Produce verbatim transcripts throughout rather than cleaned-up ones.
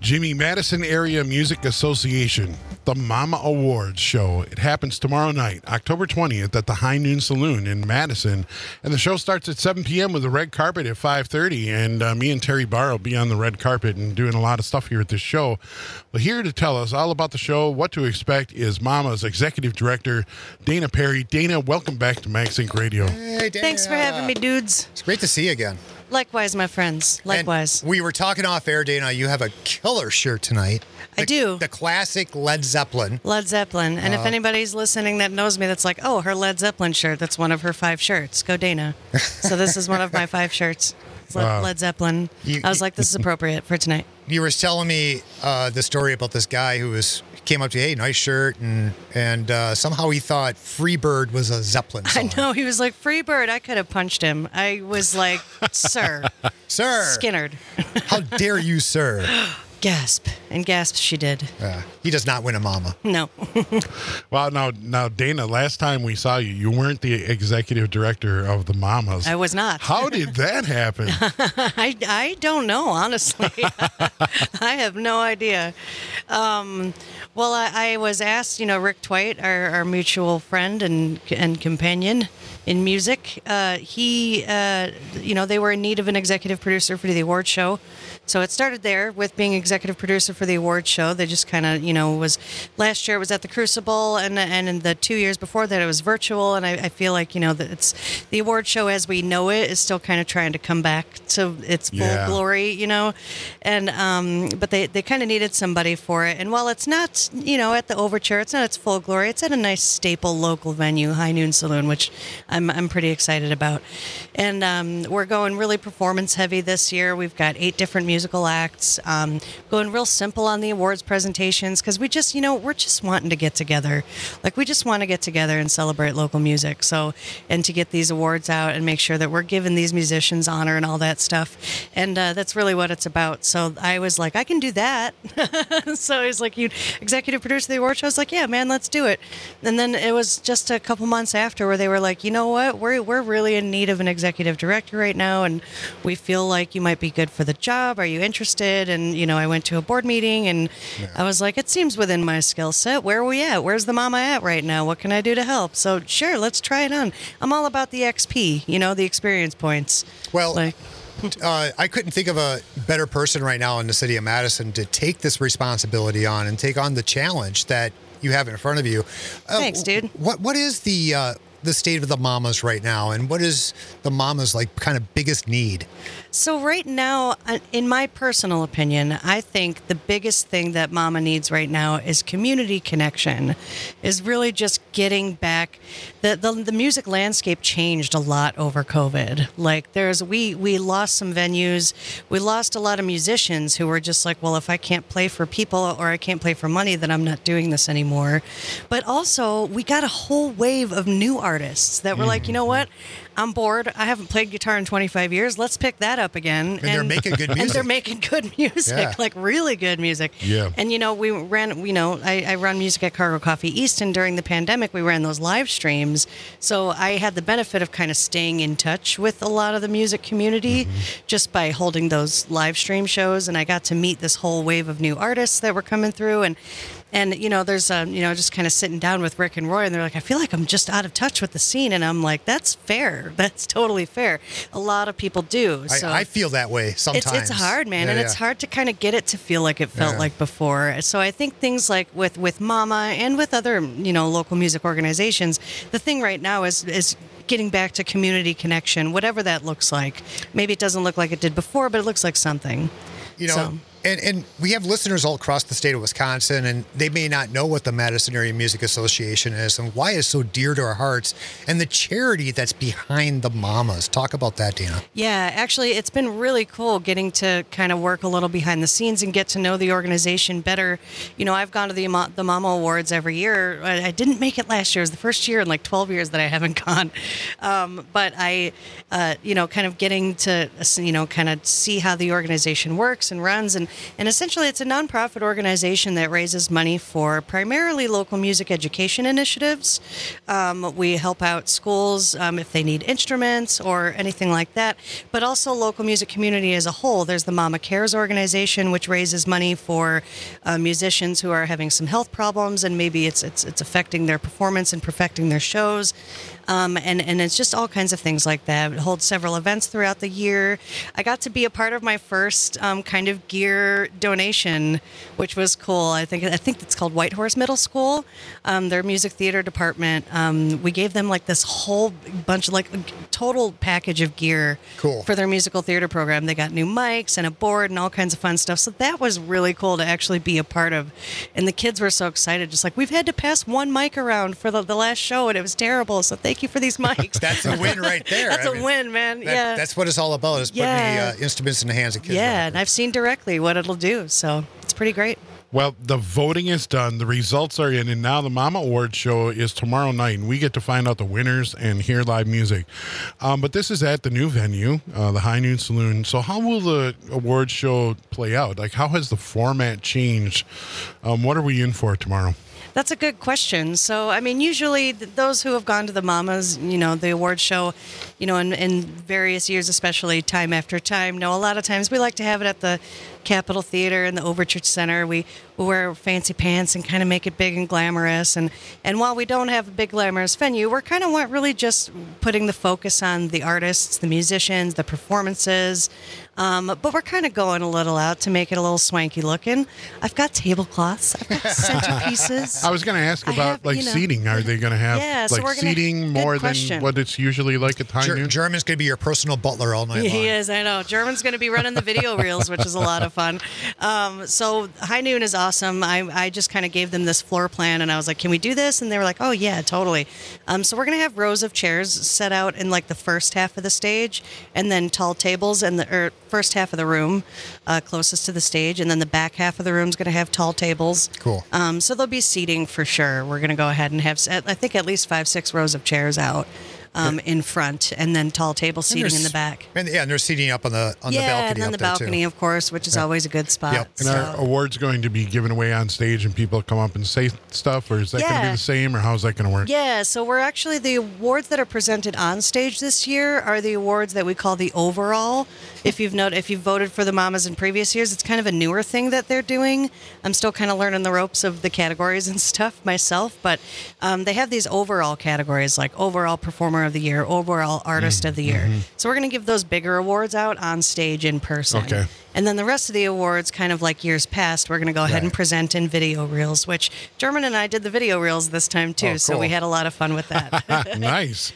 Jimmy Madison Area Music Association, the Mama Awards show. It happens tomorrow night, October twentieth, at the High Noon Saloon in Madison. And the show starts at seven p.m. with a red carpet at five thirty. And uh, me and Terry Barr will be on the red carpet and doing a lot of stuff here at this show. Well, here to tell us all about the show, what to expect, is Mama's Executive Director, Dana Perry. Dana, welcome back to MagSync Radio. Hey, Dana. Thanks for having me, dudes. It's great to see you again. Likewise, my friends. Likewise. And we were talking off air, Dana. You have a killer shirt tonight. I The- do. The classic Led Zeppelin. Led Zeppelin. And if anybody's listening that knows me, that's like, oh, her Led Zeppelin shirt. That's one of her five shirts. Go, Dana. So this is one of my five shirts. It's Led, Wow. Led Zeppelin. You- I was like, this is appropriate for tonight. You were telling me uh, the story about this guy who was came up to you, hey, nice shirt, and and uh, somehow he thought Freebird was a Zeppelin song. I know. He was like, Freebird. I could have punched him. I was like, sir. Sir, Skinnerd. how dare you, sir? Gasp. And gasp she did. Uh, he does not win a mama. No. Well, now, now, Dana, last time we saw you, you weren't the executive director of the Mamas. I was not. How did that happen? I, I don't know, honestly. I have no idea. Um, well, I, I was asked, you know, Rick Twite, our, our mutual friend and and companion in music, uh, he, uh, you know, they were in need of an executive producer for the award show. So it started there with being executive producer for the award show. They just kind of, you know, was last year it was at the Crucible, and and in the two years before that it was virtual. And I, I feel like, you know, that it's the award show as we know it is still kind of trying to come back to its full Yeah. glory, you know. And um, but they they kind of needed somebody for it. And while it's not, you know, at the Overture, it's not its full glory. It's at a nice staple local venue, High Noon Saloon, which I'm I'm pretty excited about. And um, we're going really performance heavy this year. We've got eight different musical acts, um, going real simple on the awards presentations because we just, you know, we're just wanting to get together. Like, we just want to get together and celebrate local music. So, and to get these awards out and make sure that we're giving these musicians honor and all that stuff. And uh, that's really what it's about. So I was like, I can do that. So he's like, you executive producer of the award show? I was like, yeah, man, let's do it. And then it was just a couple months after where they were like, you know what, we're, we're really in need of an executive director right now, and we feel like you might be good for the job. Are you interested? And, you know, I went to a board meeting and Yeah. I was like, it seems within my skill set. Where are we at? Where's the mama at right now? What can I do to help? So sure, let's try it on. I'm all about the X P, you know, the experience points. Well, Like, uh, I couldn't think of a better person right now in the city of Madison to take this responsibility on and take on the challenge that you have in front of you. Uh, Thanks, dude. What What is the uh, the state of the mamas right now, and what is the mamas like kind of biggest need? So right now, uh, in my personal opinion, I think the biggest thing that Mama needs right now is community connection, is really just getting back. The, the the music landscape changed a lot over COVID. Like there's, we, we lost some venues. We lost a lot of musicians who were just like, well, if I can't play for people or I can't play for money, then I'm not doing this anymore. But also we got a whole wave of new artists that were like, you know what? I'm bored. I haven't played guitar in twenty-five years. Let's pick that up again. And, they're making good And music. they're making good music, Yeah. like really good music. Yeah. And, you know, we ran, you know, I, I run music at Cargo Coffee East, and during the pandemic, we ran those live streams. So I had the benefit of kind of staying in touch with a lot of the music community just by holding those live stream shows. And I got to meet this whole wave of new artists that were coming through. And And, you know, there's, um, you know, just kind of sitting down with Rick and Roy, and they're like, I feel like I'm just out of touch with the scene. And I'm like, that's fair. That's totally fair. A lot of people do. So I, I feel that way sometimes. it's, it's hard, man. Yeah, and yeah. it's hard to kind of get it to feel like it felt Yeah. like before. So I think things like with, with Mama and with other, you know, local music organizations, the thing right now is, is getting back to community connection, whatever that looks like. Maybe it doesn't look like it did before, but it looks like something. You know, So- and, and we have listeners all across the state of Wisconsin, and they may not know what the Madison Area Music Association is and why it's so dear to our hearts, and the charity that's behind the mamas. Talk about that, Dana. Yeah, actually, it's been really cool getting to kind of work a little behind the scenes and get to know the organization better. You know, I've gone to the Ama- the Mama Awards every year. I I didn't make it last year. It was the first year in like twelve years that I haven't gone. Um, but I, uh, you know, kind of getting to, you know, kind of see how the organization works and runs. And And essentially, it's a nonprofit organization that raises money for primarily local music education initiatives. Um, we help out schools um, if they need instruments or anything like that, but also local music community as a whole. There's the Mama Cares organization, which raises money for uh, musicians who are having some health problems, and maybe it's it's it's affecting their performance and perfecting their shows. Um, and, and it's just all kinds of things like that. It holds several events throughout the year. I got to be a part of my first um, kind of gear donation, which was cool. I think I think it's called White Horse Middle School, um, their music theater department. Um, we gave them like this whole bunch of like total package of gear Cool. for their musical theater program. They got new mics and a board and all kinds of fun stuff. So that was really cool to actually be a part of. And the kids were so excited, just like, we've had to pass one mic around for the, the last show and it was terrible. So thank you for these mics. That's a win right there. That's I a mean, win, man. that- yeah. That's what it's all about, is putting Yeah. the uh, instruments in the hands of kids. Yeah, and I've seen directly what it'll do. So it's pretty great. Well, the voting is done. The results are in, and now the Mama Awards show is tomorrow night, and we get to find out the winners and hear live music. Um, but this is at the new venue, uh, the High Noon Saloon. So how will the awards show play out? Like, how has the format changed? Um, what are we in for tomorrow? That's a good question. So, I mean, usually th- those who have gone to the Mamas, you know, the award show, you know, in, in various years, especially time after time, know a lot of times we like to have it at the Capitol Theater and the Overture Center. We, we wear fancy pants and kind of make it big and glamorous. And, and while we don't have a big glamorous venue, we're kind of want really just putting the focus on the artists, the musicians, the performances. Um, but we're kind of going a little out to make it a little swanky looking. I've got tablecloths. I've got centerpieces. I was going to ask I about have, like you know- seating. Are they going to have Yeah, so like we're gonna- seating good more than question. what it's usually like at High Ger- Noon? German's going to be your personal butler all night long. He is, I know. German's going to be running the video reels, which is a lot of fun. Um, so High Noon is awesome. I, I just kind of gave them this floor plan, and I was like, can we do this? And they were like, oh, yeah, totally. Um, so we're going to have rows of chairs set out in like the first half of the stage, and then tall tables in the er, first half of the room uh, closest to the stage, and then the back half of the room is going to have tall tables. Cool. Um, so there'll be seating for sure. We're going to go ahead and have, s- I think, at least five, six rows of chairs out. Um, in front, and then tall table And seating in there's- the back. And yeah, and they're seating up on the on yeah, the balcony and then up the there balcony, too. of course, which is always a good spot. Yep. And so- are awards going to be given away on stage and people come up and say stuff, or is that going to be Yeah. the same, or how's that going to work? Yeah, so we're actually, the awards that are presented on stage this year are the awards that we call the overall. If you've not, if you've voted for the Mamas in previous years, it's kind of a newer thing that they're doing. I'm still kind of learning the ropes of the categories and stuff myself, but um, they have these overall categories like overall performer of the year, overall artist of the year. So we're going to give those bigger awards out on stage in person. Okay. And then the rest of the awards, kind of like years past, we're going to go ahead and Right. present in video reels, which German and I did the video reels this time too. Oh, So cool. we had a lot of fun with that. Nice.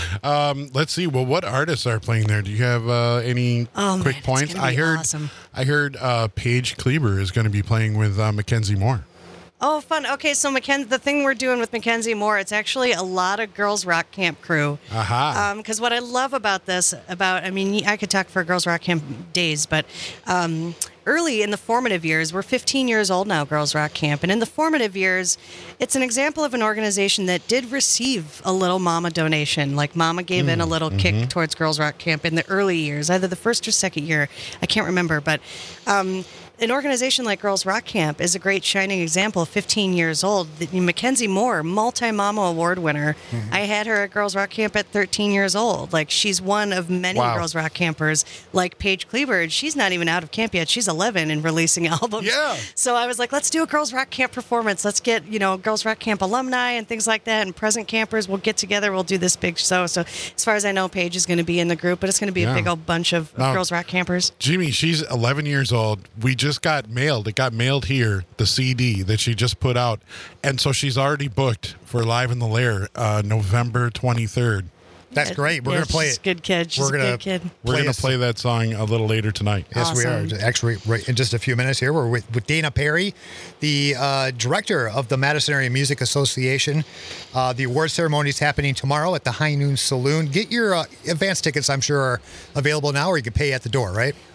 Um, let's see. Well, what artists are playing there? Do you have uh, any Oh, quick man, it's points? gonna I be heard. awesome. I heard uh, Paige Kleber is going to be playing with uh, Mackenzie Moore. Oh, fun. Okay, so Macken- the thing we're doing with Mackenzie Moore, it's actually a lot of Girls Rock Camp crew. Aha. Because what I love about this, about, I mean, I could talk for Girls Rock Camp days, but um, early in the formative years, we're fifteen years old now, Girls Rock Camp. And in the formative years, it's an example of an organization that did receive a little mama donation. Like Mama gave in a little kick towards Girls Rock Camp in the early years, either the first or second year. I can't remember, but um, an organization like Girls Rock Camp is a great shining example. fifteen years old. The- Mackenzie Moore, multi-mama award winner. I had her at Girls Rock Camp at thirteen years old. Like, she's one of many Wow. Girls Rock campers like Paige Kleber. She's not even out of camp yet. She's eleven and releasing albums. Yeah. So I was like, let's do a Girls Rock Camp performance. Let's get, you know, Girls Rock Camp alumni and things like that, and present campers. We'll get together. We'll do this big show. So as far as I know, Paige is going to be in the group, but it's going to be Yeah. a big old bunch of, of Now- Girls Rock campers. Jimmy, she's eleven years old. We just got mailed. It got mailed here, the C D that she just put out. And so she's already booked for Live in the Lair, uh, November twenty-third. That's great. We're Yeah, going to play she's it. a good kid. She's We're a gonna good kid. We're Play going us- to play that song a little later tonight. Yes, we Awesome. are. Actually, right in just a few minutes here, we're with, with Dana Perry, the uh, director of the Madison Area Music Association. Uh, the award ceremony is happening tomorrow at the High Noon Saloon. Get your uh, advance tickets, I'm sure, are available now, or you can pay at the door, right?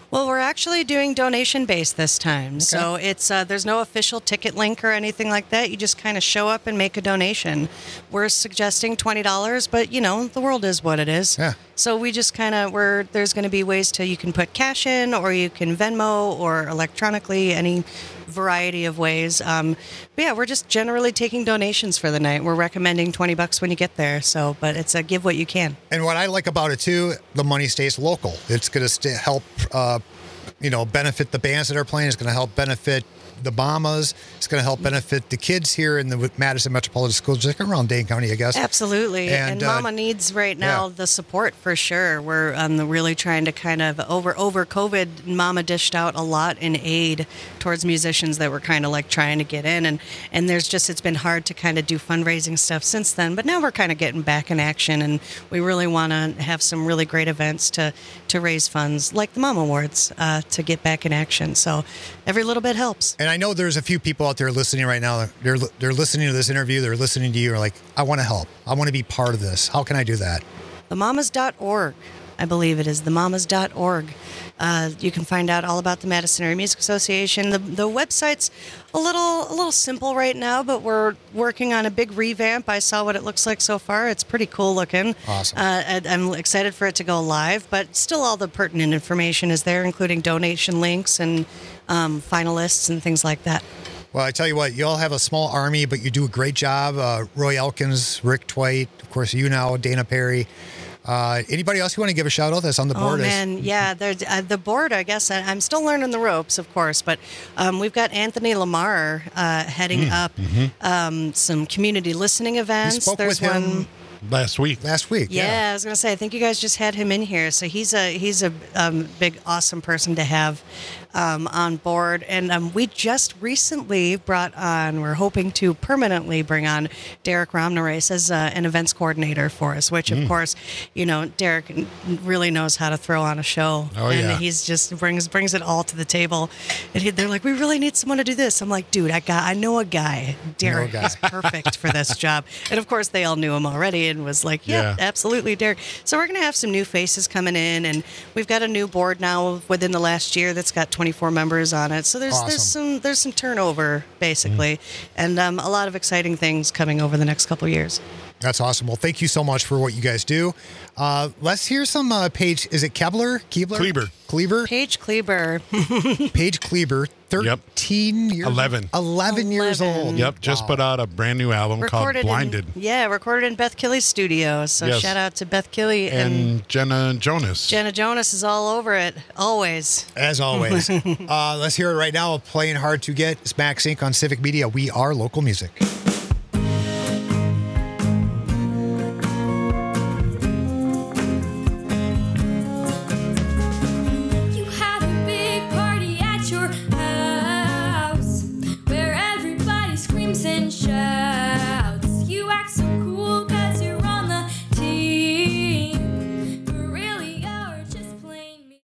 Well, we're actually doing donation based this time. So it's uh, there's no official ticket link or anything like that. You just kind of show up and make a donation. We're suggesting twenty dollars, but you know, the world is what it is. Yeah. So we just kind of we're there's going to be ways to you can put cash in or you can Venmo or electronically, any variety of ways. Um, but yeah, we're just generally taking donations for the night. We're recommending twenty bucks when you get there. So, but it's a give what you can. And what I like about it too, the money stays local. It's going to st- help, uh, you know, benefit the bands that are playing. It's going to help benefit the Mamas. It's going to help benefit the kids here in the Madison Metropolitan School District, around Dane County, I guess. Absolutely. And, And, uh, Mama needs right now yeah. the support for sure. We're um, really trying to kind of over over COVID, Mama dished out a lot in aid towards musicians that were kind of like trying to get in. And, and there's just, it's been hard to kind of do fundraising stuff since then. But now we're kind of getting back in action. And we really want to have some really great events to, to raise funds like the Mama Awards uh, to get back in action. So every little bit helps. And I know there's a few people out there listening right now. They're they're listening to this interview. They're listening to you. Are like, I want to help. I want to be part of this. How can I do that? the mamas dot org, I believe it is, the mamas dot org. Uh, you can find out all about the Madison Area Music Association. The the website's a little a little simple right now, but we're working on a big revamp. I saw what it looks like so far. It's pretty cool looking. Awesome. Uh, and I'm excited for it to go live, but still all the pertinent information is there, including donation links and um, finalists and things like that. Well, I tell you what, you all have a small army, but you do a great job. Uh, Roy Elkins, Rick Twite, of course, you now, Dana Perry. Uh, anybody else you want to give a shout out that's on the board? Oh, man. Yeah, there's, uh, the board, I guess, I- I'm still learning the ropes, of course, but um, we've got Anthony Lamar uh, heading Mm, up mm-hmm. um, some community listening events. We spoke There's with him one. Last week. last week. Yeah, I was gonna say. I think you guys just had him in here, so he's a he's a um, big, awesome person to have um, on board. And um, we just recently brought on. We're hoping to permanently bring on Derek Romnerace as uh, an events coordinator for us. Which, of course, you know, Derek really knows how to throw on a show, Oh, and yeah. he's just brings brings it all to the table. And he, they're like, we really need someone to do this. I'm like, dude, I got I know a guy. Derek guy. is perfect for this job. And of course, they all knew him already and was like, yeah, Yeah. absolutely, Derek. So we're going to have some new faces coming in, and we've got a new board now within the last year that's got twenty-four members on it. So there's there's Awesome. some there's some turnover basically, Mm-hmm. and um, a lot of exciting things coming over the next couple of years. That's awesome. Well, thank you so much for what you guys do. Uh, let's hear some uh, Paige. Is it Kebler? Keebler? Kleber. Kleber? Paige Kleber. Paige Kleber. thirteen years eleven. eleven years eleven. old. Yep, just Wow. put out a brand new album called recorded Blinded. in yeah, recorded in Beth Killy's studio. So Yes. shout out to Beth Killy and, and Jenna Jonas. Jenna Jonas is all over it always. As always. uh, let's hear it right now. Playing hard to get. It's Max Inc on Civic Media. We are local music.